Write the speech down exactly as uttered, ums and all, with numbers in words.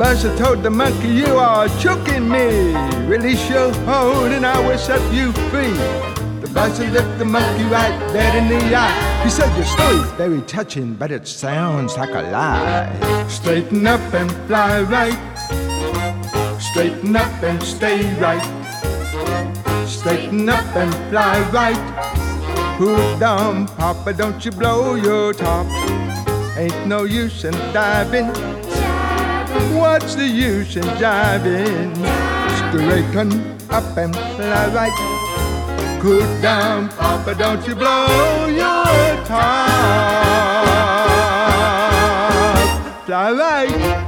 buzzer told the monkey, you are choking me. Release your hold and I will set you free. The buzzer looked the monkey right dead in the eye. He said, your story's very touching, but it sounds like a lie. Straighten up and fly right. Straighten up and stay right. Straighten up and fly right. Put down, Papa, don't you blow your top. Ain't no use in diving. What's the use in jiving? Straighten up and fly right. Cool down, Papa, don't you blow your top. Fly right.